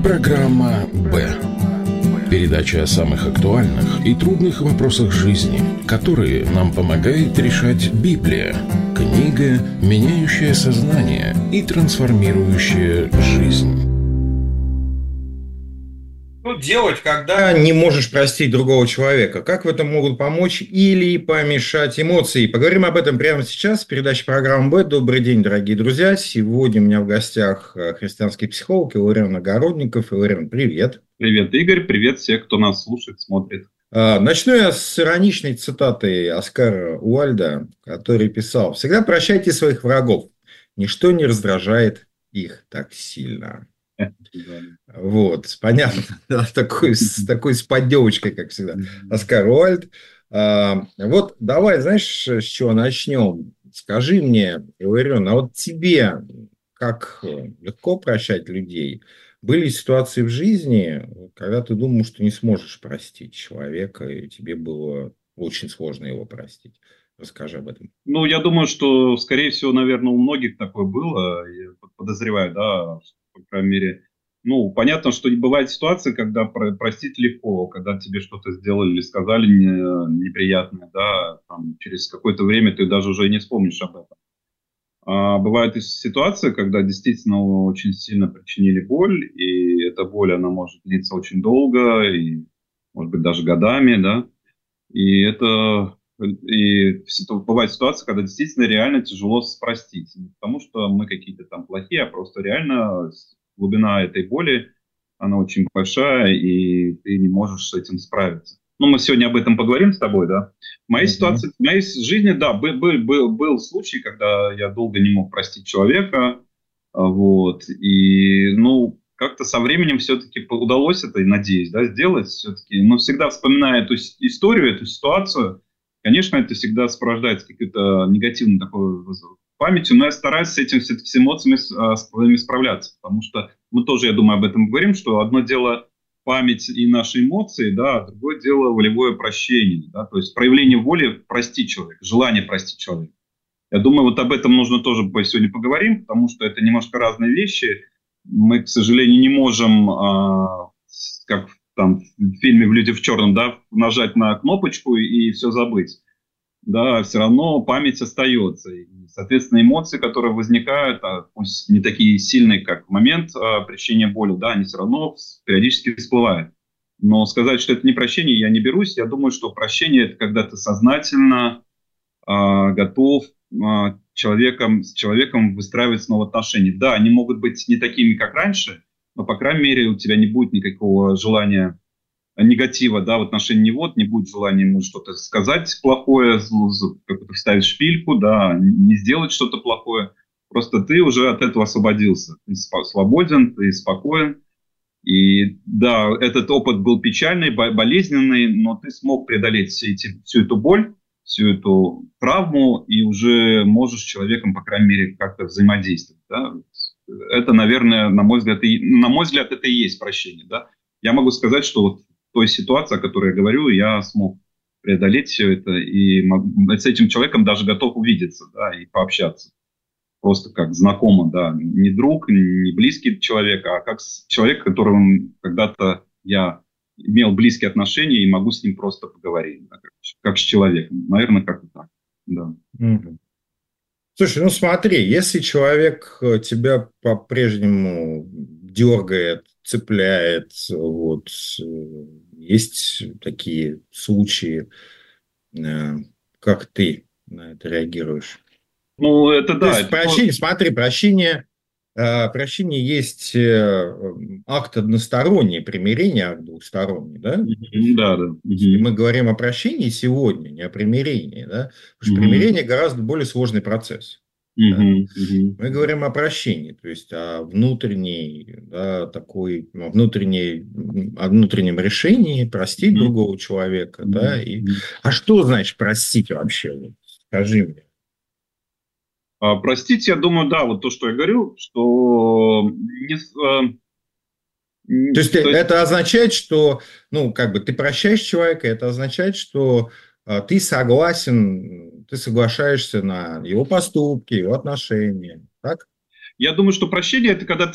Программа «Б». Передача о самых актуальных и трудных вопросах жизни, которые нам помогает решать Библия. Книга, меняющая сознание и трансформирующая жизнь. Что делать, когда не можешь простить другого человека? Как в этом могут помочь или помешать эмоции? Поговорим об этом прямо сейчас в передаче программы «Б». Добрый день, дорогие друзья. Сегодня у меня в гостях христианский психолог Илларион Огородников. Илларион, привет. Привет, Игорь. Привет всех, кто нас слушает, смотрит. Начну я с ироничной цитаты Оскара Уальда, который писал: «Всегда прощайте своих врагов. Ничто не раздражает их так сильно». Вот, понятно, с такой с поддевочкой, как всегда, Оскар Уальд. Вот давай, знаешь, с чего начнем? Скажи мне, Илларион, а вот тебе как легко прощать людей? Были ситуации в жизни, когда ты думал, что не сможешь простить человека, и тебе было очень сложно его простить? Расскажи об этом. Ну, я думаю, что, скорее всего, наверное, у многих такое было. Я подозреваю, да, по крайней мере. Ну, понятно, что бывают ситуации, когда простить легко, когда тебе что-то сделали или сказали неприятное, да, там, через какое-то время ты даже уже не вспомнишь об этом. А бывают и ситуации, когда действительно очень сильно причинили боль, и эта боль, она может длиться очень долго, и, может быть, даже годами, да. Бывает ситуация, когда действительно реально тяжело простить. Не потому что мы какие-то там плохие, а просто реально глубина этой боли, она очень большая, и ты не можешь с этим справиться. Ну, мы сегодня об этом поговорим с тобой, да. В моей ситуации, в моей жизни, да, был случай, когда я долго не мог простить человека, вот, и, ну, как-то со временем все-таки удалось это, надеюсь, да, сделать все-таки. Но всегда вспоминая эту историю, эту ситуацию, конечно, это всегда сопровождается какой-то негативной такой памятью, но я стараюсь с этим все-таки с эмоциями своими справляться, потому что мы тоже, я думаю, об этом говорим, что одно дело память и наши эмоции, да, а другое дело волевое прощение, да, то есть проявление воли простить человека, желание простить человека. Я думаю, вот об этом нужно тоже сегодня поговорим, потому что это немножко разные вещи. Мы, к сожалению, не можем, как там в фильме «Люди в черном», да, нажать на кнопочку и все забыть. Да, все равно память остается. И, соответственно, эмоции, которые возникают, пусть не такие сильные, как в момент причинения боли, да, они все равно периодически всплывают. Но сказать, что это не прощение, я не берусь. Я думаю, что прощение – это когда ты сознательно готов с человеком выстраивать снова отношения. Да, они могут быть не такими, как раньше, но, по крайней мере, у тебя не будет никакого желания негатива, да, в отношении него, не будет желания ему что-то сказать плохое, как-то вставить шпильку, да, не сделать что-то плохое. Просто ты уже от этого освободился. Ты свободен, ты спокоен. И да, этот опыт был печальный, болезненный, но ты смог преодолеть всю эту боль, всю эту травму, и уже можешь с человеком, по крайней мере, как-то взаимодействовать. Да? Это, наверное, на мой взгляд, это и есть прощение. Да? Я могу сказать, что вот в той ситуации, о которой я говорю, я смог преодолеть все это, и с этим человеком даже готов увидеться, да, и пообщаться. Просто как знакомо, да, не друг, не близкий человек, а как человек, с которым когда-то я имел близкие отношения и могу с ним просто поговорить, да, как с человеком. Наверное, как-то так, да. Слушай, ну смотри, если человек тебя по-прежнему дергает, цепляет, вот, есть такие случаи, как ты на это реагируешь? Ну, это да. То есть прощение есть акт односторонний, примирение акт двухсторонний, да? Да, да. И мы говорим о прощении сегодня, не о примирении, да? Потому что примирение гораздо более сложный процесс. Да? Мы говорим о прощении, то есть о внутренней, да, о внутреннем решении простить другого человека, да? А что значит простить вообще? Скажи мне. Простить, я думаю, да, вот то, что я говорю, что... То есть это означает, что, ну, как бы ты прощаешь человека, это означает, что ты согласен, ты соглашаешься на его поступки, его отношения, так? Я думаю, что прощение – это когда ты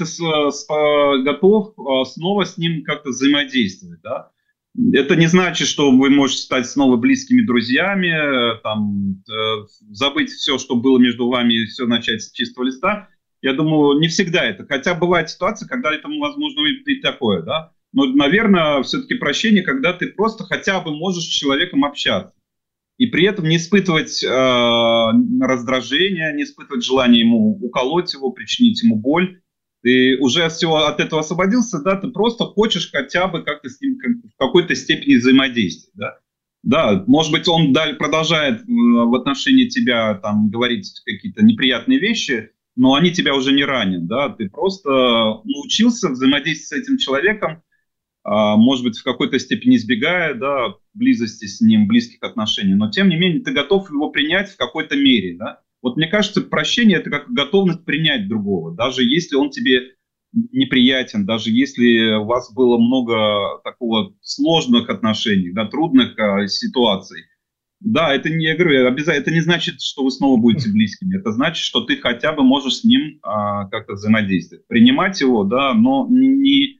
готов снова с ним как-то взаимодействовать, да. Это не значит, что вы можете стать снова близкими друзьями, там, забыть все, что было между вами, и все начать с чистого листа. Я думаю, не всегда это. Хотя бывает ситуация, когда это возможно и такое, да. Но, наверное, все-таки прощение, когда ты просто хотя бы можешь с человеком общаться. И при этом не испытывать раздражения, не испытывать желания ему уколоть его, причинить ему боль. Ты уже всего от этого освободился, да, ты просто хочешь хотя бы как-то с ним в какой-то степени взаимодействовать, да. Да, может быть, он продолжает в отношении тебя там говорить какие-то неприятные вещи, но они тебя уже не ранят, да. Ты просто научился взаимодействовать с этим человеком, может быть, в какой-то степени избегая, да, близости с ним, близких отношений, но тем не менее ты готов его принять в какой-то мере, да. Вот мне кажется, прощение – это как готовность принять другого, даже если он тебе неприятен, даже если у вас было много такого сложных отношений, да, трудных ситуаций. Да, это не, я говорю, обязательно, это не значит, что вы снова будете близкими, это значит, что ты хотя бы можешь с ним как-то взаимодействовать. Принимать его, да, но не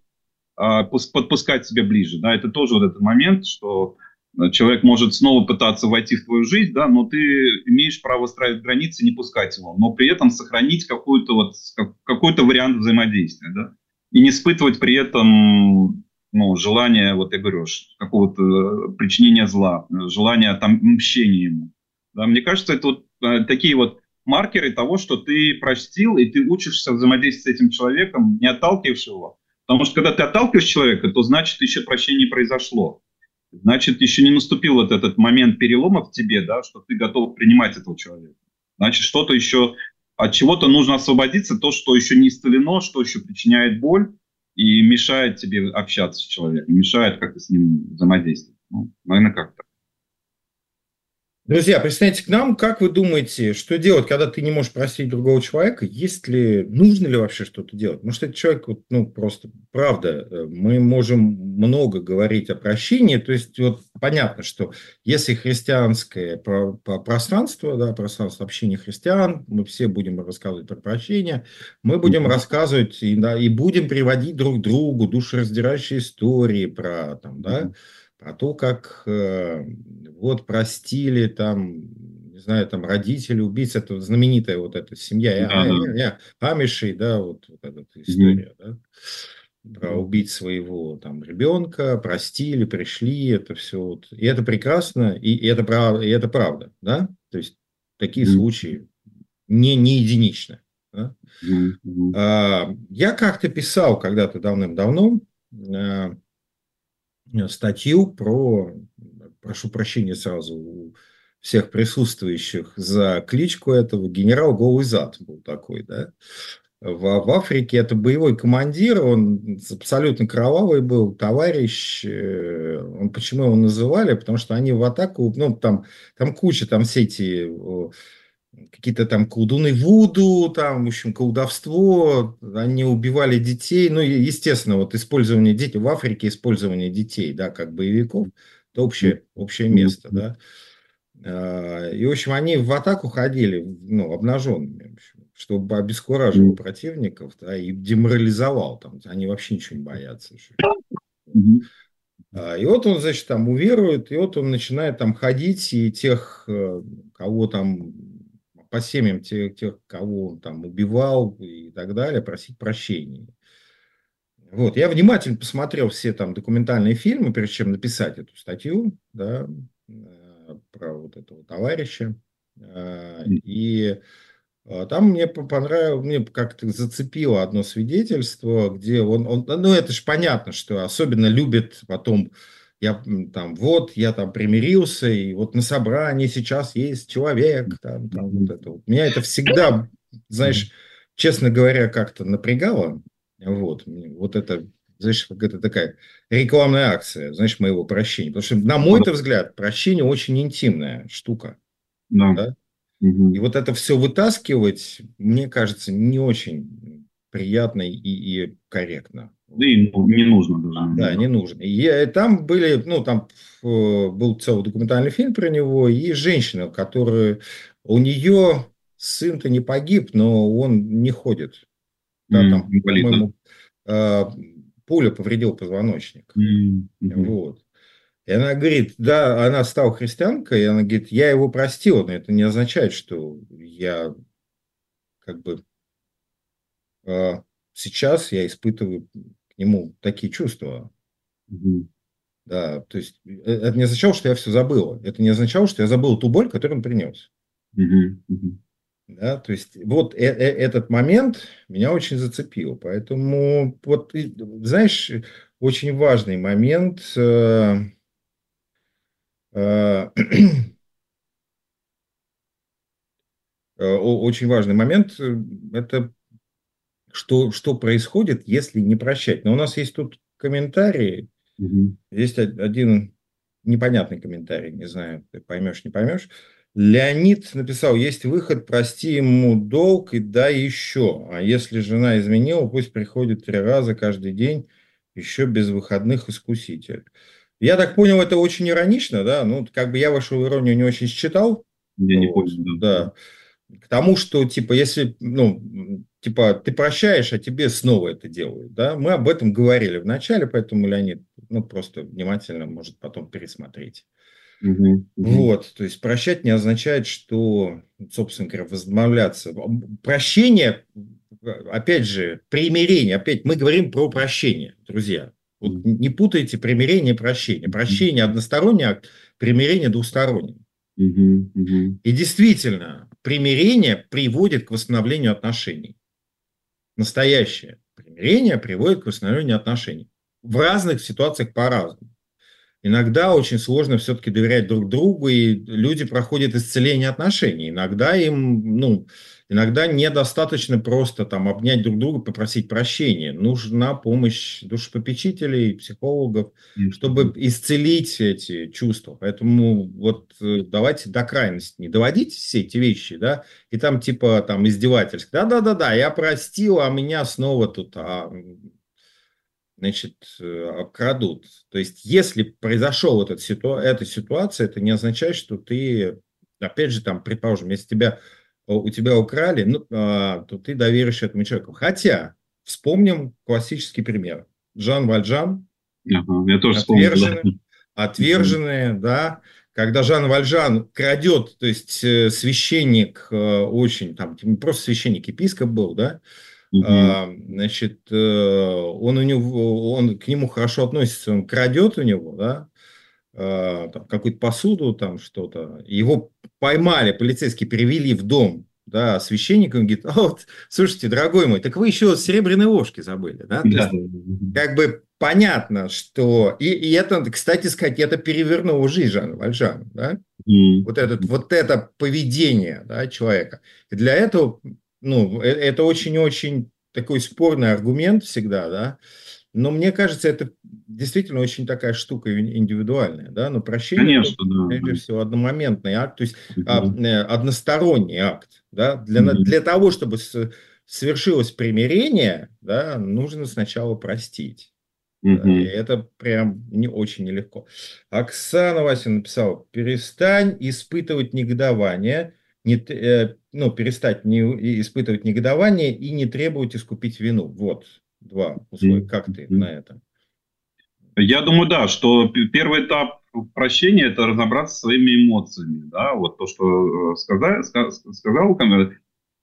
подпускать себя ближе, да, это тоже вот этот момент, что человек может снова пытаться войти в твою жизнь, да, но ты имеешь право ставить границы, не пускать его, но при этом сохранить какой-то вариант взаимодействия, да, и не испытывать при этом, ну, желание, вот я говорю, какого-то причинения зла, желание там мщения ему. Да, мне кажется, это вот такие вот маркеры того, что ты простил, и ты учишься взаимодействовать с этим человеком, не отталкиваешь его. Потому что когда ты отталкиваешь человека, то значит еще прощение не произошло. Значит, еще не наступил вот этот момент перелома в тебе, да, что ты готов принимать этого человека. Значит, что-то еще, от чего-то нужно освободиться, то, что еще не исцелено, что еще причиняет боль и мешает тебе общаться с человеком, мешает как-то с ним взаимодействовать. Ну, наверное, как-то. Друзья, присоединяйтесь к нам. Как вы думаете, что делать, когда ты не можешь простить другого человека? Нужно ли вообще что-то делать? Может, этот человек, ну, просто, правда, мы можем много говорить о прощении. То есть, вот понятно, что если христианское пространство, да, пространство общения христиан, мы все будем рассказывать про прощение, мы будем рассказывать и будем приводить друг другу душераздирающие истории про, там, да, про то, как вот простили там, не знаю, там родители убийц, это знаменитая вот эта семья Амишей, да, вот эта история, да, про убить своего там ребенка, простили, пришли, это все, вот, и это прекрасно, и это правда, да, то есть такие случаи не единичны. Да? Я как-то писал когда-то давным-давно статью прошу прощения сразу у всех присутствующих за кличку этого, генерал Голый Зад был такой, да. В Африке это боевой командир, он абсолютно кровавый был, товарищ. Почему его называли? Потому что они в атаку, ну, там куча, там все эти какие-то там колдуны вуду, там, в общем, колдовство, они убивали детей, ну, естественно, вот использование детей, в Африке использование детей, да, как боевиков, это общее место, да, и, в общем, они в атаку ходили, ну, обнаженными, в общем, чтобы обескураживал противников, да, и деморализовал, там, они вообще ничего не боятся. И вот он, значит, там уверует, и вот он начинает там ходить, и тех, кого там по семьям тех, кого он там убивал и так далее, просить прощения. Вот. Я внимательно посмотрел все там документальные фильмы, прежде чем написать эту статью, да, про вот этого товарища. И там мне понравилось, мне как-то зацепило одно свидетельство, где ну это же понятно, что особенно любит потом, я там примирился, и вот на собрании сейчас есть человек, там вот это вот. Меня это всегда, знаешь, честно говоря, как-то напрягало, вот это, знаешь, как это такая рекламная акция, знаешь, моего прощения, потому что, на мой взгляд, прощение очень интимная штука, да? И вот это все вытаскивать, мне кажется, не очень приятно и корректно. Да и не нужно даже. Да, не нужно. И там были, ну, там был целый документальный фильм про него, и женщина, которая, у нее сын-то не погиб, но он не ходит Да, там, по-моему, пуля повредила позвоночник. Вот. И она говорит, да, она стала христианкой, и она говорит, я его простила, но это не означает, что я как бы сейчас я испытываю к нему такие чувства. Да, то есть это не означало, что я все забыла. Это не означало, что я забыл ту боль, которую он принес. Да, то есть вот этот момент меня очень зацепил. Поэтому, вот, знаешь, очень важный момент. Очень важный момент – это что происходит, если не прощать. Но у нас есть тут комментарии. Есть один непонятный комментарий, не знаю, ты поймешь, не поймешь. Леонид написал, есть выход, прости ему долг и дай еще. А если жена изменила, пусть приходит 3 раза каждый день, еще без выходных искуситель. Я так понял, это очень иронично, да? Ну, как бы я вашу иронию не очень считал. Я не понял, да. К тому, что, типа, если, ну, типа, ты прощаешь, а тебе снова это делают, да? Мы об этом говорили в начале, поэтому Леонид, ну, просто внимательно может потом пересмотреть. Вот, то есть прощать не означает, что, собственно говоря, возобновляться. Прощение, опять же, примирение, опять мы говорим про прощение, друзья. Вот не путайте примирение и прощение. Прощение односторонний акт, примирение двусторонний. И действительно, примирение приводит к восстановлению отношений. Настоящее примирение приводит к восстановлению отношений. В разных ситуациях по-разному. Иногда очень сложно все-таки доверять друг другу, и люди проходят исцеление отношений. Иногда им, ну, иногда недостаточно просто там обнять друг друга, попросить прощения. Нужна помощь душепопечителей, психологов, чтобы исцелить эти чувства. Поэтому вот давайте до крайности не доводить все эти вещи, да, и там типа там издевательство. Да, я простил, а меня снова тут... значит, обкрадут. То есть, если произошла эта ситуация, это не означает, что ты, опять же, там, предположим, если у тебя украли, ну, то ты доверишь этому человеку. Хотя, вспомним классический пример. Жан Вальжан, я тоже отверженные, да, когда Жан Вальжан крадет, то есть священник очень, там, не просто священник, епископ был, да, значит, он к нему хорошо относится, он крадет у него, да, какую-то посуду, там что-то. Его поймали, полицейские перевели в дом, да, священник, он говорит, вот, слушайте, дорогой мой, так вы еще серебряные ложки забыли, да? То есть, как бы понятно, что... И это, кстати сказать, это перевернуло жизнь Жана Вальжана, да? Вот это поведение, да, человека. И для этого... Ну, это очень-очень такой спорный аргумент всегда, да, но мне кажется, это действительно очень такая штука индивидуальная, да, но прощение, конечно, это, прежде всего, одномоментный акт, то есть односторонний акт, да, для того, чтобы свершилось примирение, да, нужно сначала простить. Да, и это прям не очень нелегко. Оксана Васина написала, перестань испытывать негодование, перестать испытывать негодование и не требовать искупить вину. Вот 2 условия. Как ты на это? Я думаю, да, что первый этап прощения – это разобраться со своими эмоциями. Да? Вот то, что сказал Камиль,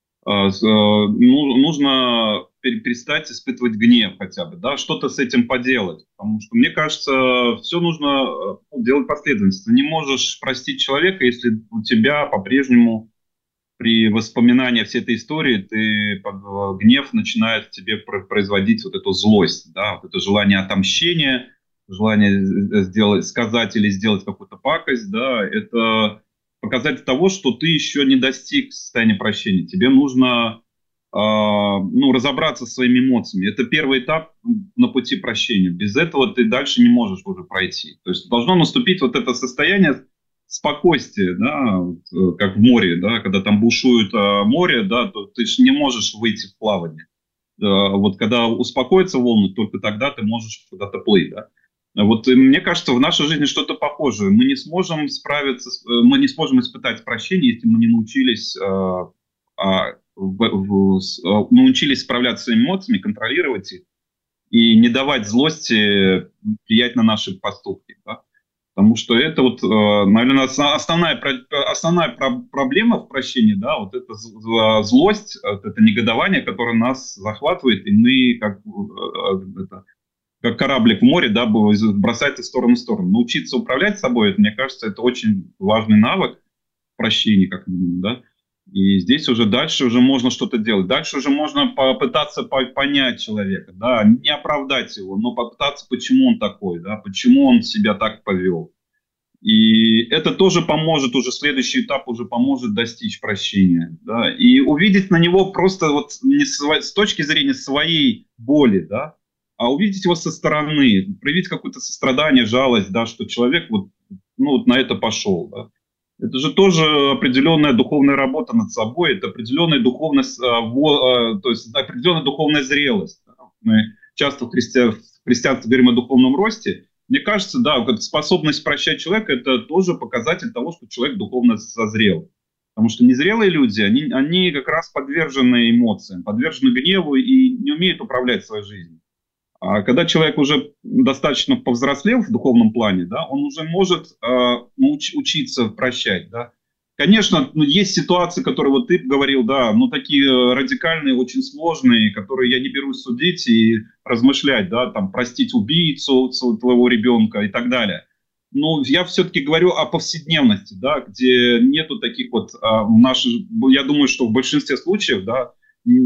нужно перестать испытывать гнев хотя бы, да, что-то с этим поделать. Потому что, мне кажется, все нужно делать последовательно. Не можешь простить человека, если у тебя по-прежнему при воспоминании всей этой истории гнев начинает в тебе производить вот эту злость, да, вот это желание отомщения, желание сказать или сделать какую-то пакость, да, это показатель того, что ты еще не достиг состояния прощения. Тебе нужно разобраться со своими эмоциями. Это первый этап на пути прощения. Без этого ты дальше не можешь уже пройти. То есть должно наступить вот это состояние спокойствия, да, как в море, да, когда там бушует море, да, то ты же не можешь выйти в плавание. Вот когда успокоятся волны, только тогда ты можешь куда-то плыть, да. Вот мне кажется, в нашей жизни что-то похожее. Мы не сможем справиться, мы не сможем испытать прощение, если мы не научились научились справляться с своими эмоциями, контролировать их и не давать злости влиять на наши поступки. Да? Потому что это вот, наверное, основная проблема в прощении, да, вот это злость, это негодование, которое нас захватывает, и мы как кораблик в море, да, бросает из стороны в сторону. Научиться управлять собой, это, мне кажется, это очень важный навык прощения, как минимум, да. И здесь уже дальше уже можно что-то делать. Дальше уже можно попытаться понять человека, да, не оправдать его, но попытаться, почему он такой, да, почему он себя так повел. И это тоже поможет, уже следующий этап уже поможет достичь прощения, да, и увидеть на него просто вот не с точки зрения своей боли, да, а увидеть его со стороны, проявить какое-то сострадание, жалость, да, что человек вот, ну, вот на это пошел, да. Это же тоже определенная духовная работа над собой, это определенная духовность, то есть определенная духовная зрелость. Да. Мы часто в христианстве говорим о духовном росте. Мне кажется, да, как способность прощать человека – это тоже показатель того, что человек духовно созрел. Потому что незрелые люди, они как раз подвержены эмоциям, подвержены гневу и не умеют управлять своей жизнью. А когда человек уже достаточно повзрослел в духовном плане, да, он уже может учиться прощать. Да. Конечно, есть ситуации, которые вот ты говорил, да, ну такие радикальные, очень сложные, которые я не берусь судить и размышлять, да, там простить убийцу твоего ребенка и так далее. Но я все-таки говорю о повседневности, да, где нету таких вот я думаю, что в большинстве случаев, да,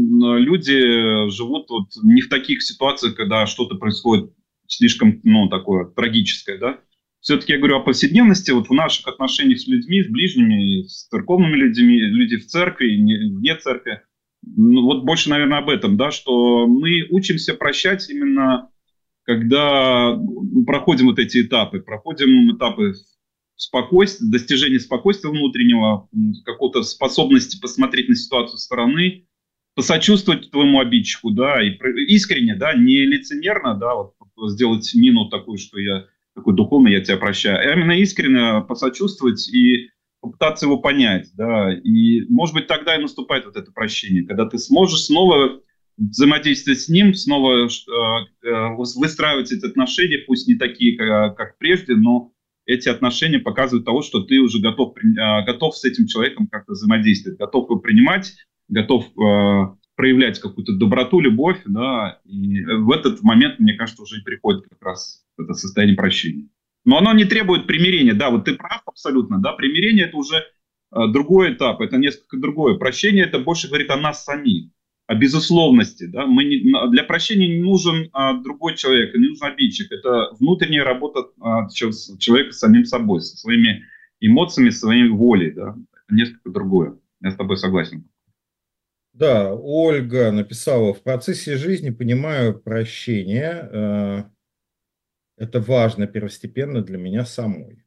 люди живут вот не в таких ситуациях, когда что-то происходит слишком, ну, такое трагическое, да. Все-таки я говорю о повседневности, вот в наших отношениях с людьми, с ближними, с церковными людьми, люди в церкви, вне церкви. Ну, вот больше, наверное, об этом, да, что мы учимся прощать именно, когда проходим вот эти этапы, спокойствия, достижения спокойствия внутреннего, какой-то способности посмотреть на ситуацию со стороны, посочувствовать твоему обидчику, да, и искренне, да, не лицемерно, да, вот сделать мину такую, что я такой духовный, я тебя прощаю, а именно искренне посочувствовать и попытаться его понять, да, и, может быть, тогда и наступает вот это прощение, когда ты сможешь снова взаимодействовать с ним, снова выстраивать эти отношения, пусть не такие, как прежде, но эти отношения показывают того, что ты уже готов с этим человеком как-то взаимодействовать, готов его принимать, готов проявлять какую-то доброту, любовь, да, и в этот момент, мне кажется, уже и приходит как раз это состояние прощения. Но оно не требует примирения, да, вот ты прав абсолютно, да, примирение – это уже другой этап, это несколько другое. Прощение – это больше говорит о нас самих, о безусловности, да, для прощения не нужен другой человек, не нужен обидчик, это внутренняя работа человека с самим собой, со своими эмоциями, своей волей, да, это несколько другое, я с тобой согласен. Да, Ольга написала: в процессе жизни понимаю прощение, это важно, первостепенно для меня самой.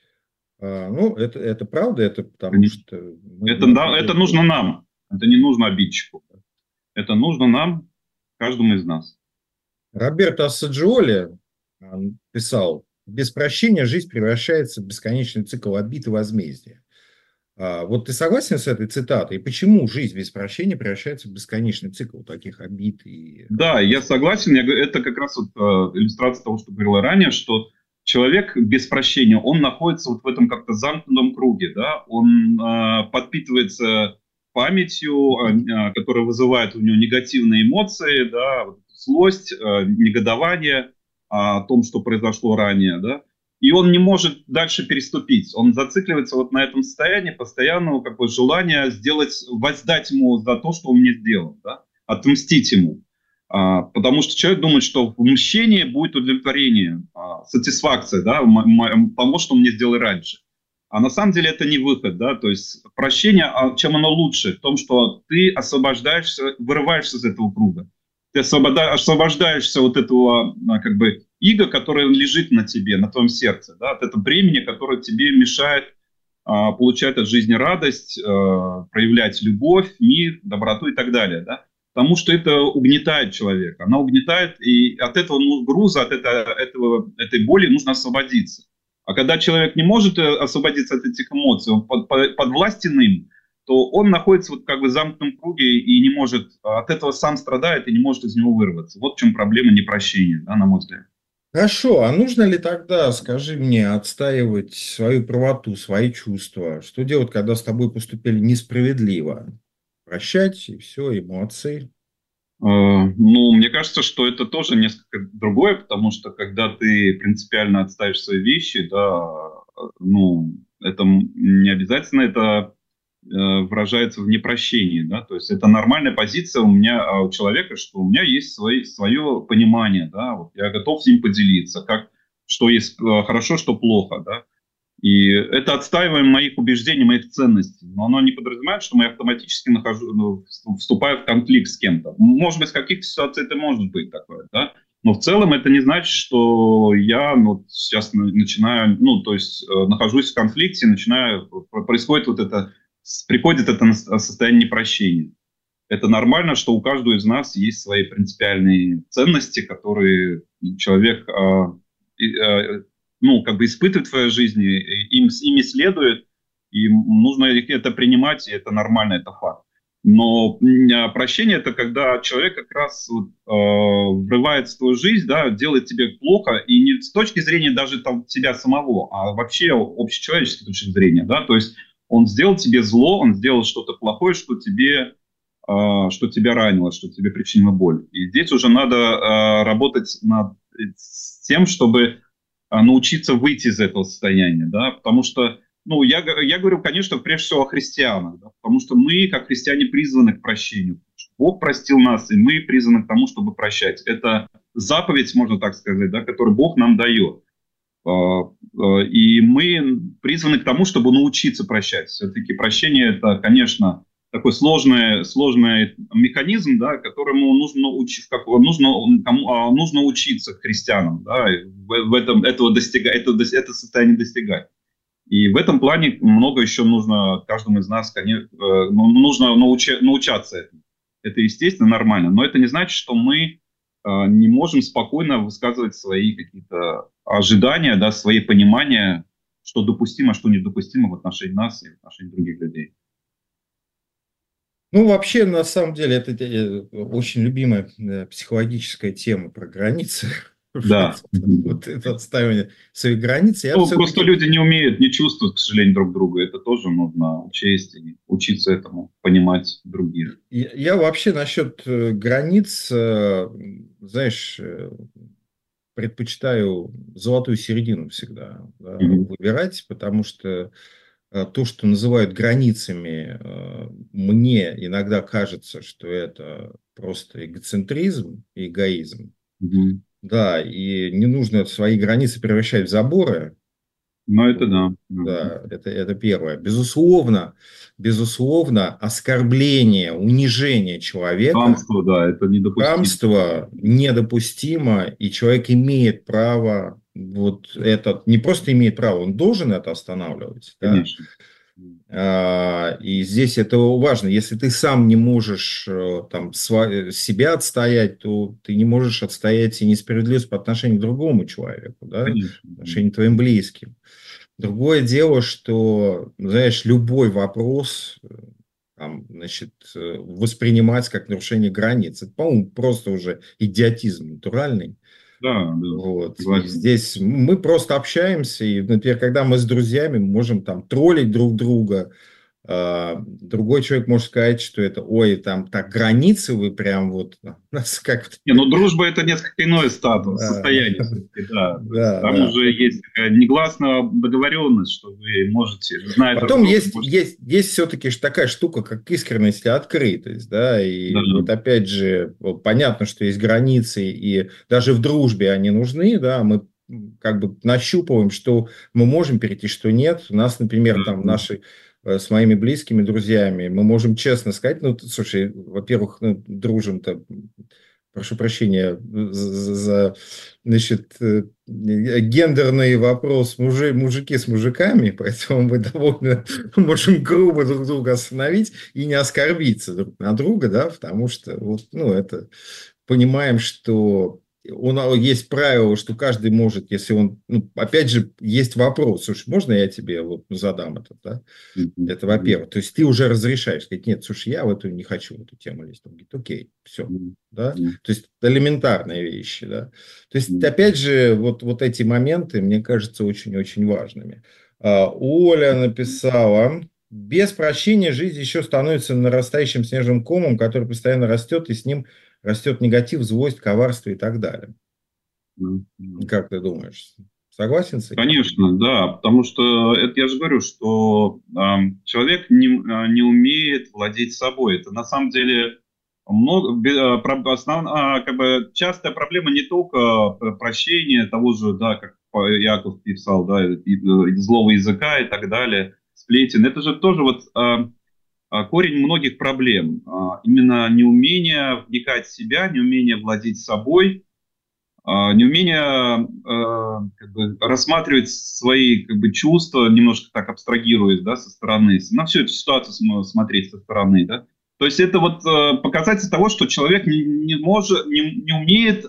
Ну, это правда, это потому что... Это нужно нам, это не нужно обидчику. Это нужно нам, каждому из нас. Роберто Ассаджиоли писал: без прощения жизнь превращается в бесконечный цикл обид и возмездия. Вот ты согласен с этой цитатой? И почему жизнь без прощения превращается в бесконечный цикл таких обид? Да, я согласен. Это как раз вот иллюстрация того, что говорила ранее, что человек без прощения, он находится вот в этом как-то замкнутом круге, да? Он подпитывается памятью, которая вызывает у него негативные эмоции, да? Злость, негодование о том, что произошло ранее, да? И он не может дальше переступить. Он зацикливается вот на этом состоянии, постоянного желания воздать ему за то, что он мне сделал, да? Отмстить ему. Потому что человек думает, что в мщении будет удовлетворение, сатисфакция, да, того, что он мне сделал раньше. А на самом деле это не выход, да, то есть прощение, чем оно лучше? В том, что ты освобождаешься, вырываешься из этого круга. Ты освобождаешься от этого, как бы, иго, которое лежит на тебе, на твоем сердце, да, от этого бремени, которое тебе мешает получать от жизни радость, проявлять любовь, мир, доброту и так далее, да, потому что это угнетает человека, она угнетает, и от этого груза, от этой боли нужно освободиться. А когда человек не может освободиться от этих эмоций, он подвластен им, то он находится вот как бы в замкнутом круге и не может, от этого сам страдает и не может из него вырваться. Вот в чем проблема непрощения, да, на мой взгляд. Хорошо, а нужно ли тогда, скажи мне, отстаивать свою правоту, свои чувства? Что делать, когда с тобой поступили несправедливо? Прощать, и все, и молодцы. Ну, мне кажется, что это тоже несколько другое, потому что когда ты принципиально отставишь свои вещи, да, ну, это не обязательно это выражается в непрощении, да, то есть это нормальная позиция у меня, у человека, что у меня есть свое понимание, да, вот я готов с ним поделиться, как, что есть хорошо, что плохо, да, и это отстаиваем моих убеждений, моих ценностей. Но оно не подразумевает, что я автоматически вступаю в конфликт с кем-то. Может быть, в каких-то ситуациях это может быть такое, да? Но в целом это не значит, что я сейчас начинаю, то есть нахожусь в конфликте, происходит вот это, приходит это состояние непрощения. Это нормально, что у каждого из нас есть свои принципиальные ценности, которые человек как бы испытывает в своей жизни, ими следует, и нужно это принимать, и это нормально, это факт. Но прощение – это когда человек как раз врывается в твою жизнь, да, делает тебе плохо, и не с точки зрения даже тебя самого, а вообще общечеловеческой точки зрения, да, то есть он сделал тебе зло, он сделал что-то плохое, что тебя ранило, что тебе причинило боль. И здесь уже надо работать над тем, чтобы научиться выйти из этого состояния, да, потому что, я говорю, конечно, прежде всего о христианах, да, потому что мы, как христиане, призваны к прощению. Бог простил нас, и мы призваны к тому, чтобы прощать. Это заповедь, можно так сказать, да, которую Бог нам дает. И мы призваны к тому, чтобы научиться прощать. Все-таки прощение – это, конечно, такой сложный механизм, да, которому нужно учиться христианам, да, это состояние достигать. И в этом плане много еще нужно каждому из нас, конечно, нужно научаться этому. Это, естественно, нормально, но это не значит, что мы не можем спокойно высказывать свои какие-то ожидания, да, свои понимания, что допустимо, что недопустимо в отношении нас и в отношении других людей. Вообще, на самом деле, это очень любимая психологическая тема про границы. Да. Вот это отстаивание своих границ. Просто люди не чувствуют, к сожалению, друг друга. Это тоже нужно учесть и учиться этому, понимать других. Я вообще насчет границ, знаешь, предпочитаю золотую середину всегда, да, выбирать, потому что то, что называют границами, мне иногда кажется, что это просто эгоцентризм, эгоизм. Да, и не нужно свои границы превращать в заборы. Это да. Да, это первое. Безусловно, оскорбление, унижение человека. Хамство, да, это недопустимо. Хамство недопустимо, и человек имеет право, вот это не просто имеет право, он должен это останавливать. Конечно. Да? И здесь это важно. Если ты сам не можешь себя отстоять, то ты не можешь отстоять и несправедливость по отношению к другому человеку, да? По отношению к твоим близким. Другое дело, что, знаешь, любой вопрос воспринимать как нарушение границ. Это, по-моему, просто уже идиотизм натуральный. Да. Вот. И здесь мы просто общаемся, и, например, когда мы с друзьями можем троллить друг друга, другой человек может сказать, что это, так границы вы прям вот нас как-то... дружба – это несколько иное состояние. Да. Там уже есть такая негласная договоренность, что вы можете... Потом есть все-таки такая штука, как искренность и открытость, да, и вот опять же, понятно, что есть границы, и даже в дружбе они нужны, да, мы как бы нащупываем, что мы можем перейти, что нет. У нас, например, с моими близкими друзьями, мы можем честно сказать, слушай, во-первых, дружим-то, прошу прощения за, гендерный вопрос, мужики с мужиками, поэтому мы довольно можем грубо друг друга остановить и не оскорбиться друг на друга, да, потому что, это понимаем, что есть правило, что каждый может, если он, ну, опять же, есть вопрос, слушай, можно я тебе вот задам это, да? Это во-первых. То есть ты уже разрешаешь, сказать, нет, слушай, я в эту не хочу, в эту тему лезть. Он говорит, окей, все, да? То есть элементарные вещи, да? То есть, опять же, вот эти моменты, мне кажется, очень-очень важными. Оля написала: без прощения жизнь еще становится нарастающим снежным комом, который постоянно растет, и с ним растет негатив, злость, коварство и так далее. Как ты думаешь? Согласен с этим? Конечно, да, потому что это я же говорю, что человек не умеет владеть собой. Это на самом деле как бы частая проблема не только прощения того же, да, как Яков писал, да, злого языка и так далее, сплетен. Это же тоже вот корень многих проблем. Именно неумение вникать в себя, неумение владеть собой, неумение как бы рассматривать свои как бы чувства, немножко так абстрагируясь, да, со стороны, на всю эту ситуацию смотреть со стороны, да. То есть это вот показатель того, что человек не умеет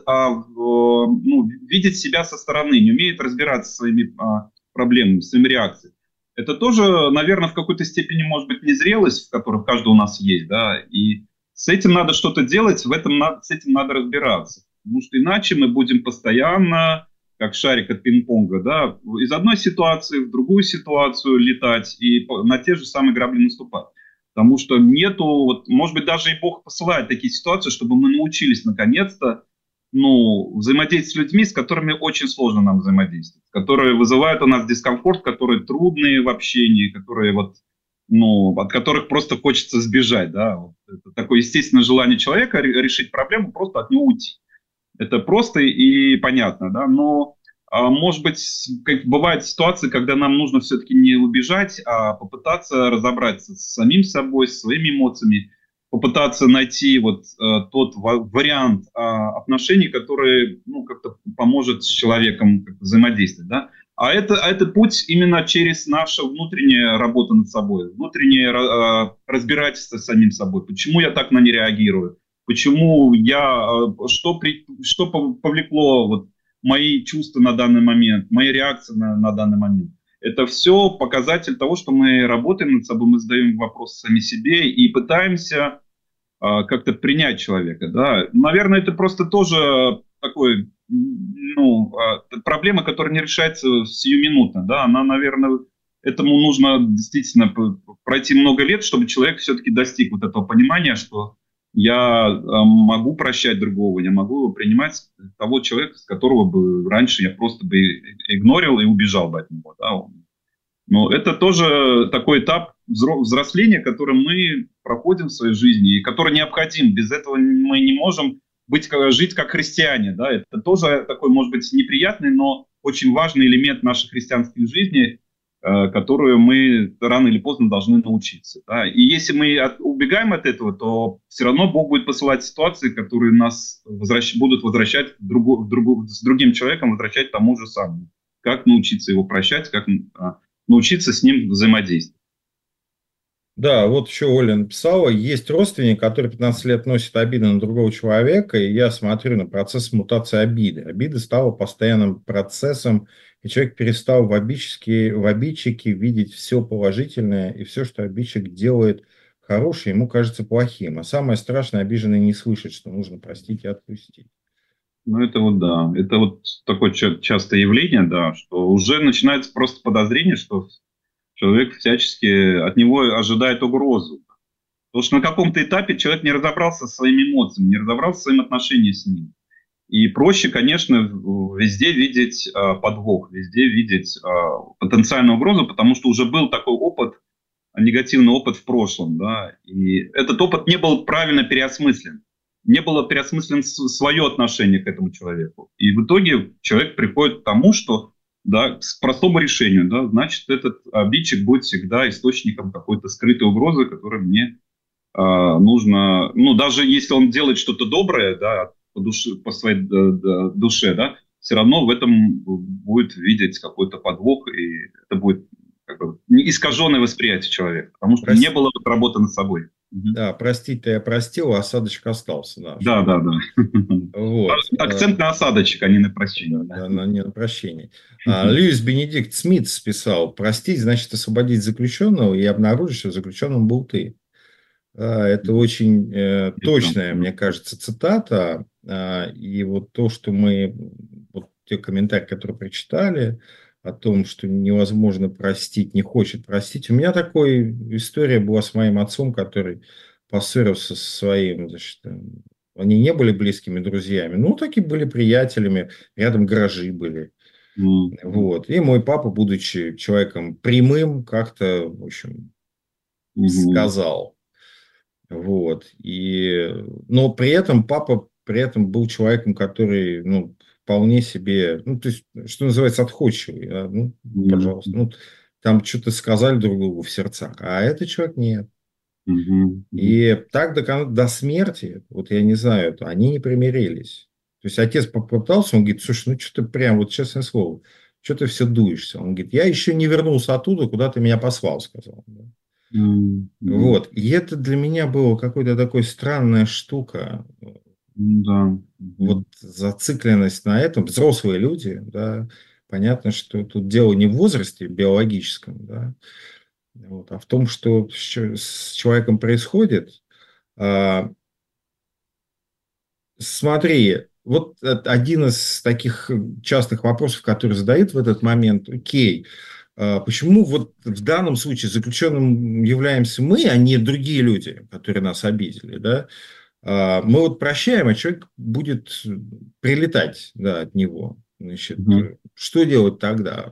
видеть себя со стороны, не умеет разбираться со своими проблемами, своими реакциями. Это тоже, наверное, в какой-то степени может быть незрелость, в которой каждый у нас есть, да, и с этим надо что-то делать, с этим надо разбираться. Потому что иначе мы будем постоянно, как шарик от пинг-понга, да, из одной ситуации в другую ситуацию летать и на те же самые грабли наступать. Потому что нету, вот, может быть, даже и Бог посылает такие ситуации, чтобы мы научились наконец-то, ну, взаимодействовать с людьми, с которыми очень сложно нам взаимодействовать, которые вызывают у нас дискомфорт, которые трудные в общении, которые вот, ну, от которых просто хочется сбежать, да. Вот это такое естественное желание человека решить проблему, просто от него уйти. Это просто и понятно, да, но, может быть, как бывают ситуации, когда нам нужно все-таки не убежать, а попытаться разобраться с самим собой, с своими эмоциями, попытаться найти вот тот вариант отношений, который, ну, как-то поможет с человеком взаимодействовать, да. А это путь именно через нашу внутреннюю работу над собой, внутреннее разбирательство с самим собой. Почему я так на не реагирую? Почему что повлекло вот мои чувства на данный момент, мои реакции на данный момент. Это все показатель того, что мы работаем над собой, мы задаем вопросы сами себе и пытаемся как-то принять человека. Да? Наверное, это просто тоже такой, ну, проблема, которая не решается сиюминутно. Да? Она, наверное, этому нужно действительно пройти много лет, чтобы человек все-таки достиг вот этого понимания, что я могу прощать другого, я могу его принимать того человека, с которого бы раньше я просто бы игнорил и убежал бы от него. Да? Но это тоже такой этап взросления, который мы проходим в своей жизни и который необходим. Без этого мы не можем жить как христиане. Да? Это тоже такой, может быть, неприятный, но очень важный элемент нашей христианской жизни, которую мы рано или поздно должны научиться. Да? И если мы убегаем от этого, то все равно Бог будет посылать ситуации, которые нас будут возвращать с другим человеком, возвращать к тому же самому. Как научиться его прощать, как научиться с ним взаимодействовать. Да, вот еще Оля написала: есть родственник, который 15 лет носит обиды на другого человека, и я смотрю на процесс мутации обиды. Обида стала постоянным процессом, и человек перестал в обидчике видеть все положительное, и все, что обидчик делает хорошее, ему кажется плохим. А самое страшное, обиженный не слышит, что нужно простить и отпустить. Ну, это вот да, это вот такое частое явление, да, что уже начинается просто подозрение, что человек всячески от него ожидает угрозу. Потому что на каком-то этапе человек не разобрался со своими эмоциями, не разобрался со своим отношением с ним. И проще, конечно, везде видеть подвох, везде видеть потенциальную угрозу, потому что уже был такой опыт, негативный опыт в прошлом. Да, и этот опыт не был правильно переосмыслен. Не было переосмыслено свое отношение к этому человеку. И в итоге человек приходит к тому, что да, к простому решению, да, значит, этот обидчик будет всегда источником какой-то скрытой угрозы, которую мне нужно, ну, даже если он делает что-то доброе, да, по своей душе, да, все равно в этом будет видеть какой-то подвох, и это будет как бы искаженное восприятие человека, потому что не было работы над собой. Да, простить-то я простил, а осадочек остался наш. Да, да, да. Вот. Акцент на осадочек, а не на прощение. Да, не на прощение. Льюис Бенедикт Смит списал: простить значит освободить заключенного и обнаружить, что заключенным был ты. Это очень точная, мне кажется, цитата. И вот то, что мы, вот те комментарии, которые прочитали, о том, что невозможно простить, не хочет простить. У меня такая история была с моим отцом, который поссорился со своим, значит, они не были близкими друзьями, ну, такие были приятелями, рядом гаражи были. Вот. И мой папа, будучи человеком прямым, как-то, в общем, сказал. Вот. Но при этом папа был человеком, который, ну, вполне себе, ну, то есть, что называется, отходчивый. Ну, пожалуйста. Ну, там что-то сказали друг другу в сердцах, а этот человек нет. И так до смерти, вот я не знаю, они не примирились. То есть отец попытался, он говорит: слушай, ну что ты прям, вот честное слово, что ты все дуешься? Он говорит: я еще не вернулся оттуда, куда ты меня послал, сказал. Вот. И это для меня было какой-то такой странная штука. Да. Вот зацикленность на этом. Взрослые люди, да, понятно, что тут дело не в возрасте биологическом, да, вот, а в том, что с человеком происходит. Смотри, вот один из таких частых вопросов, который задают в этот момент: окей, почему вот в данном случае заключенным являемся мы, а не другие люди, которые нас обидели, да? Мы вот прощаем, а человек будет прилетать, да, от него. Значит, что делать тогда?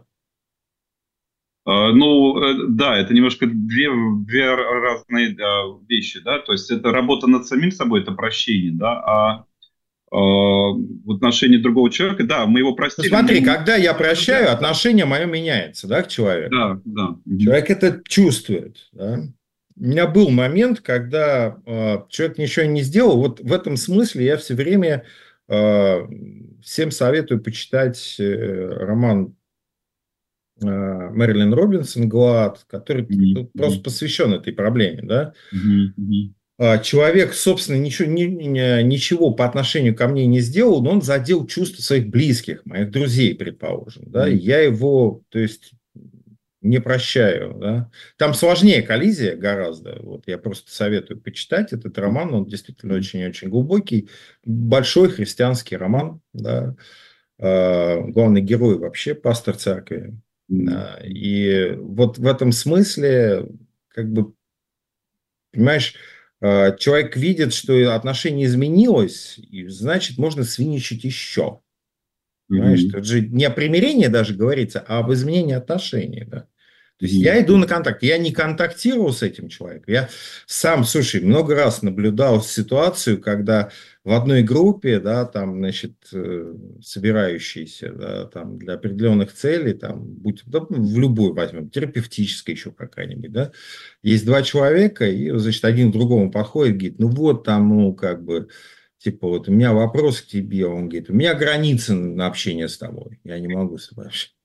Ну, да, это немножко две разные вещи, да, то есть это работа над самим собой, это прощение, да, а в отношении другого человека, да, мы его простили. Ну, смотри, когда я прощаю, отношение мое меняется, да, к человеку. Да, да. Человек это чувствует, да. У меня был момент, когда человек ничего не сделал. Вот в этом смысле я все время всем советую почитать роман Мэрилин Робинсон «ГЛААД», который просто посвящен этой проблеме, да. Человек, собственно, ничего по отношению ко мне не сделал, но он задел чувства своих близких, моих друзей, предположим, да. И я его, то есть, не прощаю, да. Там сложнее коллизия гораздо. Вот я просто советую почитать этот роман. Он действительно очень-очень глубокий, большой христианский роман, да. Главный герой вообще пастор церкви. И вот в этом смысле, как бы, понимаешь, человек видит, что отношение изменилось, и значит, можно свиничать еще. Понимаешь, это же не о примирении даже говорится, а об изменении отношений, да. То есть я иду на контакт, я не контактировал с этим человеком. Я сам, слушай, много раз наблюдал ситуацию, когда в одной группе, да, там, значит, собирающиеся, да, там, для определенных целей, там, будь, да, в любой возьмем, терапевтической еще какая-нибудь, да, есть два человека, и, значит, один к другому подходит, говорит: ну вот там, ну, как бы, типа, вот у меня вопрос к тебе, он говорит: у меня границы на общение с тобой, я не могу с тобой общаться.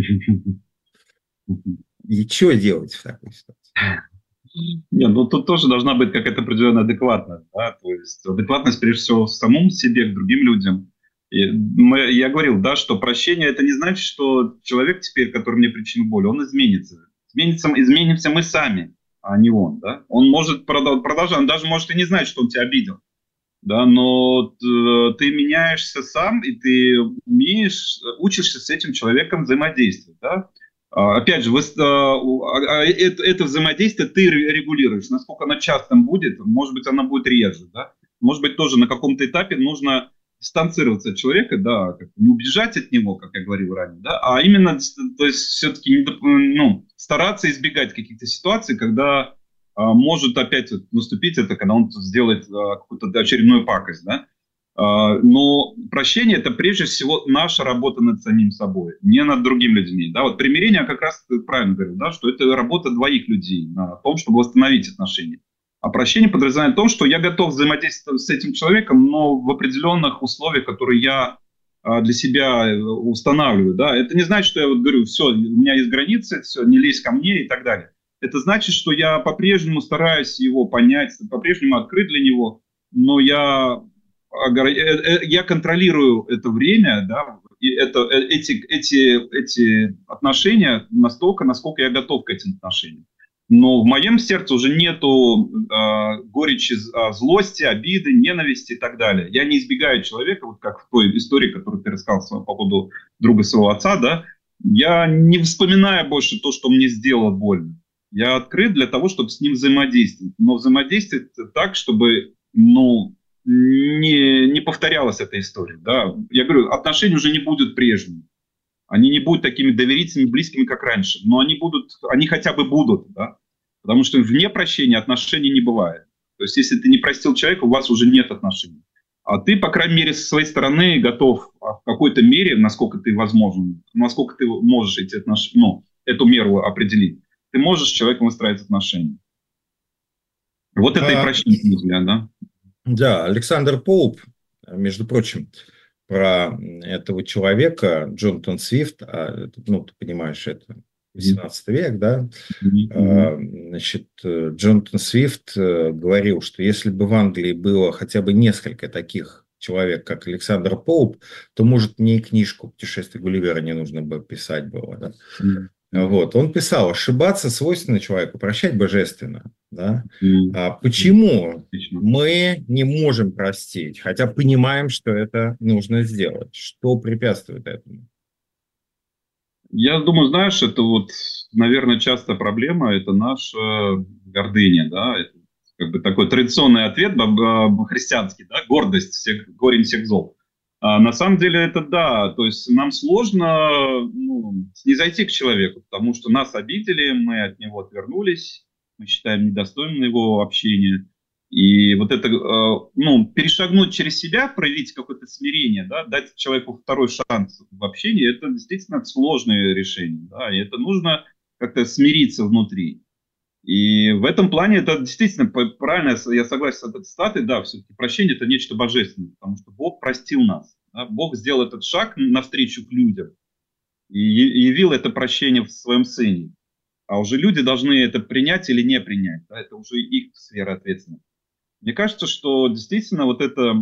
И что делать в такой ситуации? Нет, ну тут тоже должна быть какая-то определенная адекватность, да, то есть адекватность прежде всего в самому себе, к другим людям. Я говорил, да, что прощение — это не значит, что человек теперь, который мне причинил боль, он изменится. Изменимся мы сами, а не он, да. Он может продолжать, он даже может и не знать, что он тебя обидел, да, но ты меняешься сам, и ты учишься с этим человеком взаимодействовать, да. Опять же, это взаимодействие ты регулируешь. Насколько оно частым будет, может быть, оно будет реже. Да? Может быть, тоже на каком-то этапе нужно дистанцироваться от человека, да, не убежать от него, как я говорил ранее, да, а именно, то есть, все-таки стараться избегать каких-то ситуаций, когда может опять наступить это, когда он сделает какую-то очередную пакость, да. Но прощение — это прежде всего наша работа над самим собой, не над другими людьми. Да? Вот примирение, как раз ты правильно говорил, да, что это работа двоих людей на том, чтобы восстановить отношения. А прощение подразумевает то, что я готов взаимодействовать с этим человеком, но в определенных условиях, которые я для себя устанавливаю. Да? Это не значит, что я вот говорю: все, у меня есть границы, все, не лезь ко мне и так далее. это значит, что я по-прежнему стараюсь его понять, по-прежнему открыт для него, но я контролирую это время, да, и эти отношения настолько, насколько я готов к этим отношениям. Но в моем сердце уже нету горечи, злости, обиды, ненависти и так далее. Я не избегаю человека, вот как в той истории, которую ты рассказал по поводу друга своего отца, да, я не вспоминаю больше то, что мне сделало больно. Я открыт для того, чтобы с ним взаимодействовать. Но взаимодействовать так, чтобы, не повторялась эта история. Да? Я говорю, отношения уже не будут прежними. Они не будут такими доверительными, близкими, как раньше. Но они хотя бы будут. Да? Потому что вне прощения отношений не бывает. То есть, если ты не простил человека, у вас уже нет отношений. А ты, по крайней мере, со своей стороны готов в какой-то мере, насколько ты возможен, насколько ты можешь эту меру определить, ты можешь с человеком выстраивать отношения. Вот это и прощение, на мой взгляд, да? Да, Александр Поуп, между прочим, про этого человека, Джонатан Свифт, ты понимаешь, это 18 век, да, значит, Джонатан Свифт говорил, что если бы в Англии было хотя бы несколько таких человек, как Александр Поуп, то, может, мне и книжку «Путешествие Гулливера» не нужно бы писать было, да. Вот. Он писал, ошибаться свойственно человеку, прощать божественно. Да? А почему мы не можем простить, хотя понимаем, что это нужно сделать? Что препятствует этому? Я думаю, знаешь, это наверное, частая проблема, это наша гордыня, да, это как бы такой традиционный ответ христианский, да, гордость, корень всех зол. А на самом деле это да, то есть нам сложно снизойти к человеку, потому что нас обидели, мы от него отвернулись, мы считаем недостойным его общения. И вот это, перешагнуть через себя, проявить какое-то смирение, да, дать человеку второй шанс в общении, это действительно сложное решение, да, и это нужно как-то смириться внутри. И в этом плане это действительно правильно, я согласен с этой цитатой, да, все-таки прощение это нечто божественное, потому что Бог простил нас, да, Бог сделал этот шаг навстречу к людям и явил это прощение в своем Сыне. А уже люди должны это принять или не принять, да, это уже их сфера ответственности. Мне кажется, что действительно вот эта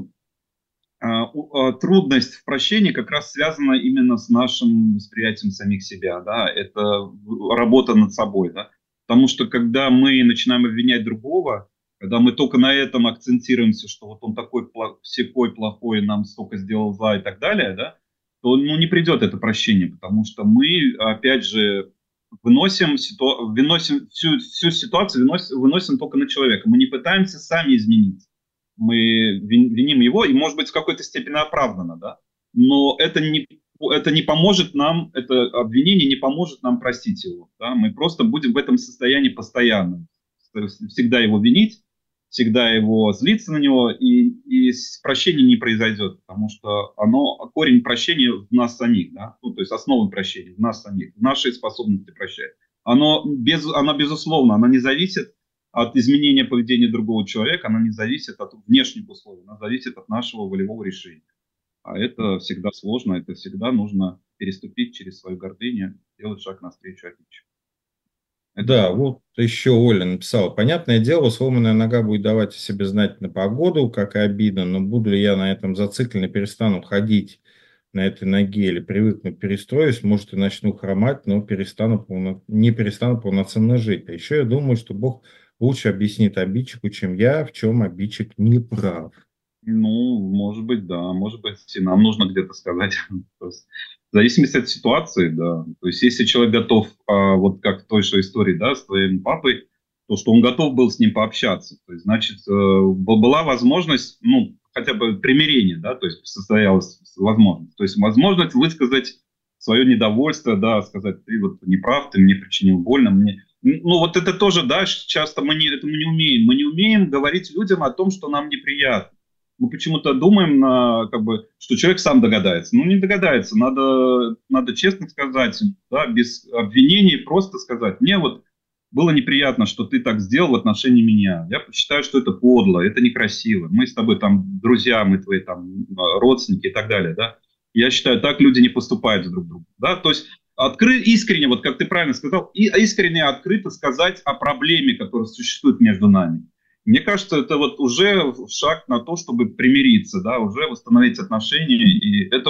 трудность в прощении как раз связана именно с нашим восприятием самих себя, да, это работа над собой, да. Потому что когда мы начинаем обвинять другого, когда мы только на этом акцентируемся, что вот он такой всякой плохой, нам столько сделал зла и так далее, да, то не придет это прощение, потому что мы, опять же, выносим всю ситуацию выносим только на человека. Мы не пытаемся сами измениться. Мы виним его, и, может быть, в какой-то степени оправданно, да, но это не поможет нам, это обвинение не поможет нам простить его. Да? Мы просто будем в этом состоянии постоянно. Всегда его винить, всегда его злиться на него, и прощения не произойдет, потому что корень прощения в нас самих, да? То есть основа прощения в нас самих, в нашей способности прощать. Она безусловно, она не зависит от изменения поведения другого человека, она не зависит от внешних условий, она зависит от нашего волевого решения. А это всегда сложно, это всегда нужно переступить через свою гордыню, сделать шаг навстречу отличию. Да, вот еще Оля написала. Понятное дело, сломанная нога будет давать о себе знать на погоду, как и обидно, но буду ли я на этом зациклен и перестану ходить на этой ноге или привыкну, перестроюсь, может и начну хромать, но не перестану полноценно жить. А еще я думаю, что Бог лучше объяснит обидчику, чем я, в чем обидчик не прав. Может быть, да, может быть, и нам нужно где-то сказать. В зависимости от ситуации, да. То есть, если человек готов, вот как в той же истории, да, с твоим папой, то что он готов был с ним пообщаться. То есть, значит, была возможность, хотя бы примирение, да, то есть состоялась возможность. То есть, возможность высказать свое недовольство, да, сказать, ты вот не прав, ты мне причинил больно, мне... вот это тоже, да, часто мы не умеем. Мы не умеем говорить людям о том, что нам неприятно. Мы почему-то думаем, что человек сам догадается. Не догадается. Надо честно сказать, да, без обвинений, просто сказать. Мне вот было неприятно, что ты так сделал в отношении меня. Я считаю, что это подло, это некрасиво. Мы с тобой там друзья, мы твои там родственники и так далее. Да? Я считаю, так люди не поступают друг к другу. Да? То есть искренне, вот как ты правильно сказал, и искренне открыто сказать о проблеме, которая существует между нами. Мне кажется, это вот уже шаг на то, чтобы примириться, да, уже восстановить отношения, и это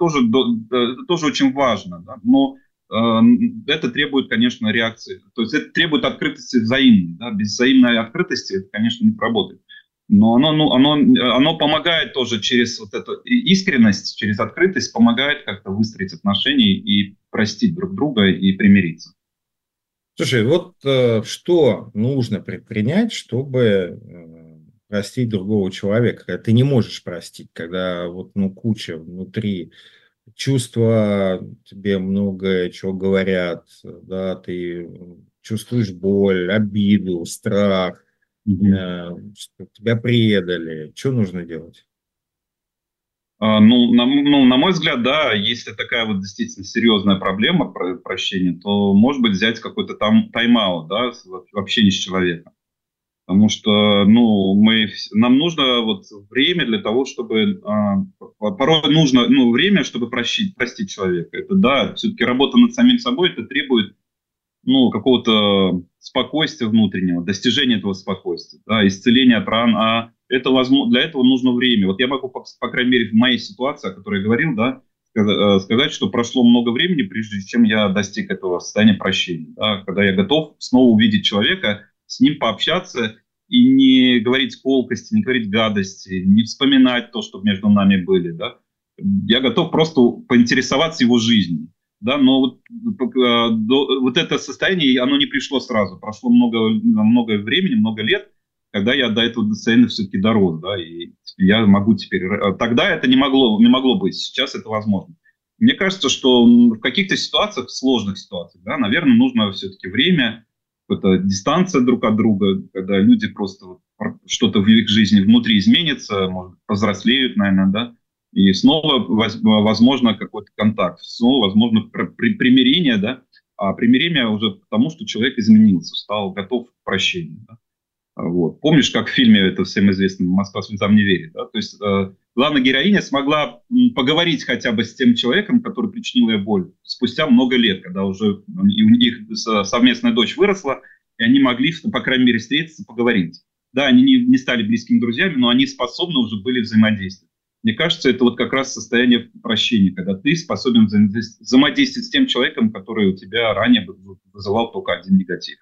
тоже очень важно, да, но это требует, конечно, реакции, то есть это требует открытости взаимной, да, без взаимной открытости это, конечно, не работает. Но оно помогает тоже через вот эту искренность, через открытость, помогает как-то выстроить отношения и простить друг друга и примириться. Слушай, вот что нужно предпринять, чтобы простить другого человека, когда ты не можешь простить, когда вот, куча внутри чувства, тебе многое чего говорят, да, ты чувствуешь боль, обиду, страх, что тебя предали. Что нужно делать? На мой взгляд, да, если такая вот действительно серьезная проблема прощения, то, может быть, взять какой-то там тайм-аут, да, в общении с человеком. Потому что, нам нужно вот время для того, чтобы... порой нужно время, чтобы простить человека. Это, да, все-таки работа над самим собой, это требует какого-то спокойствия внутреннего, достижения этого спокойствия, да, исцеления от ран, для этого нужно время. Вот я могу, по крайней мере, в моей ситуации, о которой я говорил, да, сказать, что прошло много времени, прежде чем я достиг этого состояния прощения, да, когда я готов снова увидеть человека, с ним пообщаться и не говорить колкости, не говорить гадости, не вспоминать то, что между нами были, да. Я готов просто поинтересоваться его жизнью. Да, но вот это состояние, оно не пришло сразу. Прошло много времени, много лет, когда я до этого состояния все-таки дорос. Да, и я могу теперь... Тогда это не могло быть, сейчас это возможно. Мне кажется, что в каких-то ситуациях, в сложных ситуациях, да, наверное, нужно все-таки время, какая-то дистанция друг от друга, когда люди просто что-то в их жизни внутри изменится, может, повзрослеют, наверное, да. И снова возможно какой-то контакт, снова возможно примирение, да, а примирение уже потому, что человек изменился, стал готов к прощению. Да? Вот. Помнишь, как в фильме это всем известно «Москва слезам не верит», да? То есть главная героиня смогла поговорить хотя бы с тем человеком, который причинил ей боль, спустя много лет, когда уже их совместная дочь выросла, и они могли, по крайней мере, встретиться, поговорить. Да, они не стали близкими друзьями, но они способны уже были взаимодействовать. Мне кажется, это вот как раз состояние прощения, когда ты способен взаимодействовать с тем человеком, который у тебя ранее вызывал только один негатив.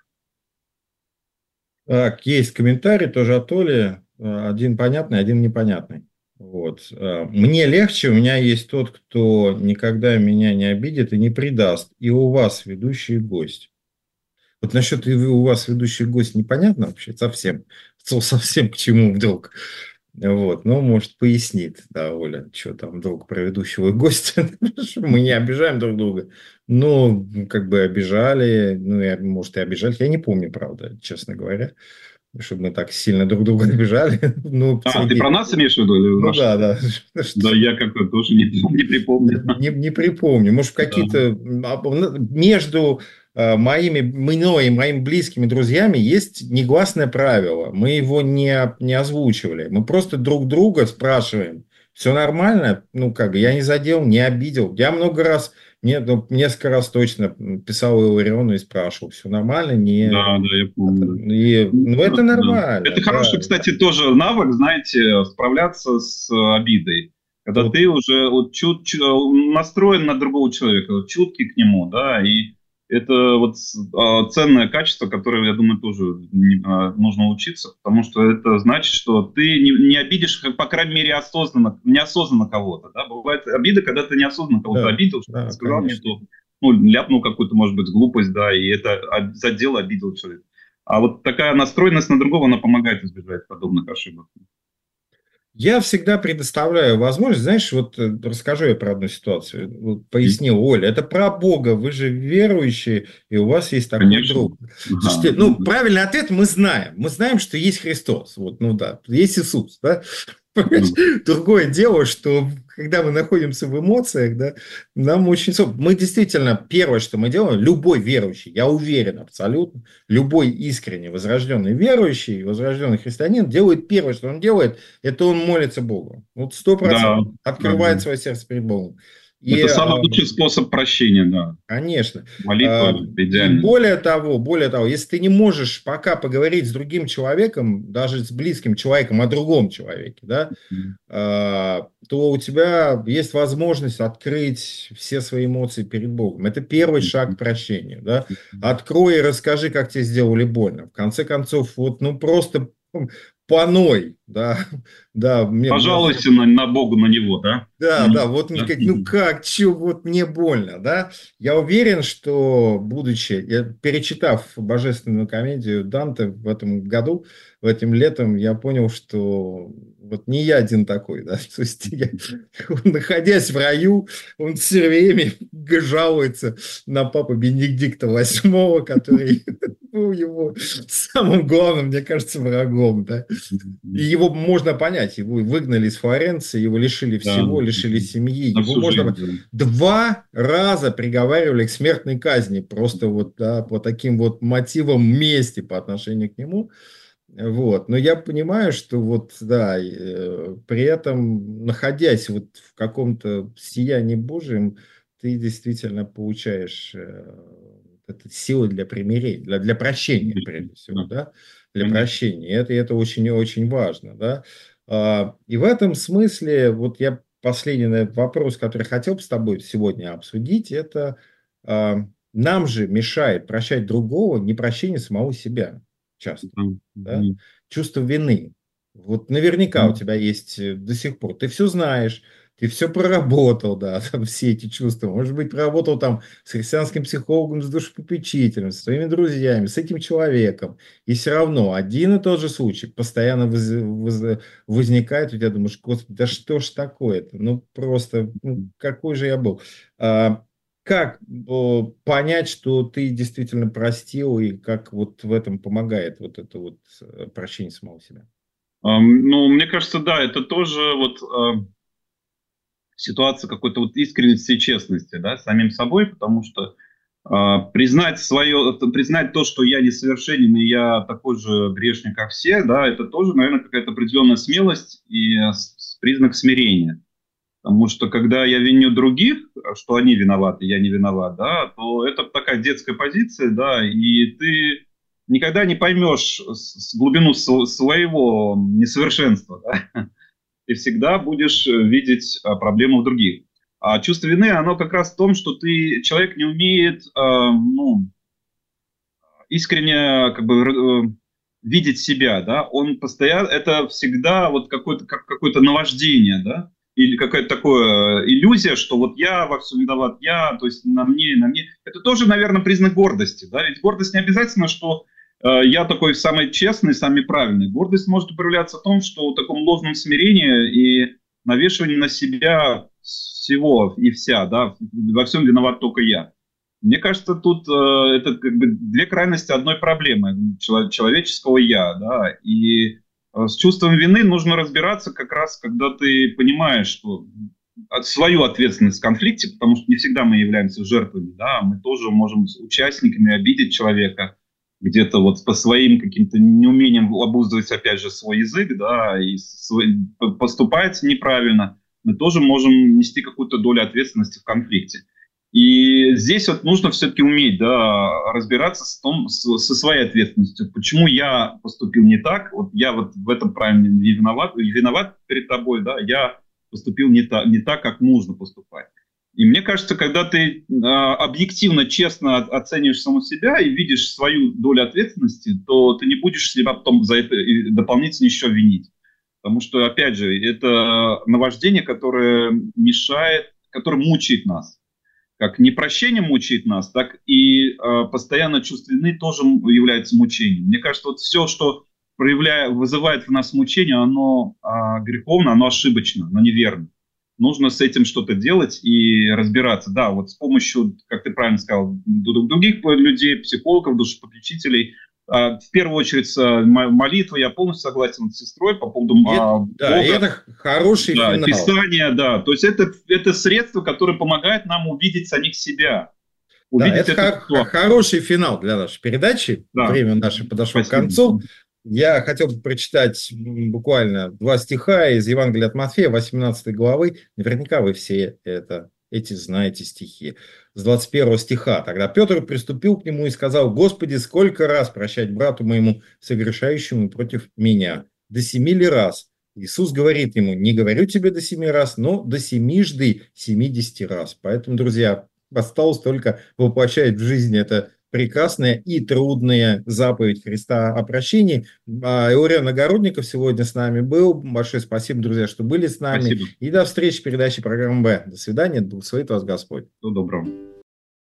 Так, есть комментарий тоже от Оли. Один понятный, один непонятный. Вот. Мне легче, у меня есть тот, кто никогда меня не обидит и не предаст. И у вас ведущий гость. Вот насчет у вас ведущий гость непонятно вообще совсем. Совсем к чему вдруг. Вот, может, пояснит, да, Оля, что там вдруг про ведущего гостя, мы не обижаем друг друга, как бы обижали, может, и обижали, я не помню, правда, честно говоря, чтобы мы так сильно друг друга обижали. Ты про нас имеешь в виду? Да. Да, я как-то тоже не припомню. Не припомню, может, какие-то между... мной и моими близкими друзьями есть негласное правило. Мы его не озвучивали. Мы просто друг друга спрашиваем. Все нормально? Я не задел, не обидел. Я несколько раз точно писал Иллариону и спрашивал. Все нормально? Да, я помню. Это нормально. Это хороший, кстати, тоже навык, знаете, справляться с обидой. Когда ты уже настроен на другого человека, чуткий к нему, да, и это вот ценное качество, которое, я думаю, тоже нужно учиться, потому что это значит, что ты не обидишь, по крайней мере, неосознанно кого-то. Да? Бывает обида, когда ты неосознанно кого-то обидел, что сказал мне, что ляпнул какую-то, может быть, глупость, да, и это задел, обидел человека. А вот такая настроенность на другого, она помогает избежать подобных ошибок. Я всегда предоставляю возможность, знаешь, расскажу я про одну ситуацию, пояснил, Оля, это про Бога, вы же верующие, и у вас есть такой друг. Слушайте, правильный ответ мы знаем, что есть Христос, есть Иисус, да? Другое дело, что когда мы находимся в эмоциях, да, нам очень... Мы действительно, первое, что мы делаем, любой верующий, я уверен абсолютно, любой искренне возрожденный верующий, возрожденный христианин делает первое, что он делает, это он молится Богу. 100% открывает свое сердце перед Богом. Это самый лучший способ прощения, да. Конечно. Молитва идеальна. Более того, если ты не можешь пока поговорить с другим человеком, даже с близким человеком о другом человеке, да, то у тебя есть возможность открыть все свои эмоции перед Богом. Это первый шаг к прощению. Да? Открой и расскажи, как тебе сделали больно. В конце концов, вот, ну просто поной, да, да. Пожалуйся на Богу, на Него, да? Да, вот мне сказать, ну как, чё, вот мне больно, да? Я уверен, что, я перечитав божественную комедию Данте в этом году, этим летом, я понял, что вот не я один такой, да, то есть находясь в раю, он все время жалуется на папу Бенедикта VIII, который был его самым главным, мне кажется, врагом, да. И его можно понять, его выгнали из Флоренции, его лишили всего, лишили семьи, его можно 2 раза приговаривали к смертной казни, просто вот, да, по таким вот мотивам мести по отношению к нему. Вот. Но я понимаю, что вот, да, при этом, находясь вот в каком-то сиянии Божьем, ты действительно получаешь силы для примирения, для прощения, прежде всего, да, для прощения. Это очень-очень важно, да. И в этом смысле, вот я последний вопрос, который хотел бы с тобой сегодня обсудить, это нам же мешает прощать другого непрощение самого себя часто. Да? Чувство вины. Вот наверняка у тебя есть до сих пор. Ты все знаешь, ты все проработал, да, там все эти чувства. Может быть, проработал там с христианским психологом, с душепопечителем, с своими друзьями, с этим человеком. И все равно один и тот же случай постоянно возникает. У тебя думаешь, господи, да что ж такое-то? Ну, просто, ну, какой же я был? Как понять, что ты действительно простил, и как вот в этом помогает вот это вот прощение самого себя? Ну, мне кажется, да, это тоже вот ситуация какой-то вот искренности и честности, да, с самим собой, потому что признать то, что я несовершенен, и я такой же грешник, как все, да, это тоже, наверное, какая-то определенная смелость и признак смирения. Потому что когда я виню других, что они виноваты, я не виноват, да, то это такая детская позиция, да, и ты никогда не поймешь глубину своего несовершенства, да. Ты всегда будешь видеть проблему в других. А чувство вины, оно как раз в том, что человек не умеет искренне как бы видеть себя, да, он постоянно, это всегда вот какое-то наваждение, да, или какая-то такая иллюзия, что вот я во всем виноват, то есть на мне. Это тоже, наверное, признак гордости, да, ведь гордость не обязательно, что я такой самый честный, самый правильный. Гордость может проявляться в том, что в таком ложном смирении и навешивании на себя всего и вся, да, во всем виноват только я. Мне кажется, тут это как бы 2 крайности одной проблемы человеческого «я», да, и с чувством вины нужно разбираться как раз, когда ты понимаешь, что свою ответственность в конфликте, потому что не всегда мы являемся жертвами, да, мы тоже можем с участниками обидеть человека, где-то вот по своим каким-то неумением обуздывать, опять же, свой язык, да, и поступать неправильно, мы тоже можем нести какую-то долю ответственности в конфликте. И здесь вот нужно все-таки уметь, да, разбираться со своей ответственностью. Почему я поступил не так? Вот я вот в этом правильно не виноват перед тобой, да, я поступил не так, как нужно поступать. И мне кажется, когда ты объективно, честно оцениваешь саму себя и видишь свою долю ответственности, то ты не будешь себя потом за это дополнительно еще винить. Потому что, опять же, это наваждение, которое мешает, которое мучает нас. Как непрощение мучает нас, так и постоянное чувство вины тоже является мучением. Мне кажется, вот все, что вызывает в нас мучение, оно греховно, оно ошибочно, оно неверно. Нужно с этим что-то делать и разбираться. Да, вот с помощью, как ты правильно сказал, других людей, психологов, душепопечителей. В первую очередь молитва, я полностью согласен с сестрой по поводу Бога. Да, это хороший финал. Писание, да. То есть это средство, которое помогает нам увидеть самих себя. Увидеть это хороший финал для нашей передачи. Да. Время наше подошло к концу. Я хотел бы прочитать буквально 2 стиха из Евангелия от Матфея, 18 главы. Наверняка вы все это эти знаете стихи. С 21 стиха. Тогда Петр приступил к нему и сказал: «Господи, сколько раз прощать брату моему, согрешающему против меня? До 7 ли раз?» Иисус говорит ему: «Не говорю тебе до 7 раз, но до 70 раз». Поэтому, друзья, осталось только воплощать в жизнь это прекрасная и трудная заповедь Христа о прощении. Иориан Огородников сегодня с нами был. Большое спасибо, друзья, что были с нами. Спасибо. И до встречи в передаче программы «Б». До свидания. Да благословит вас Господь. Всего доброго.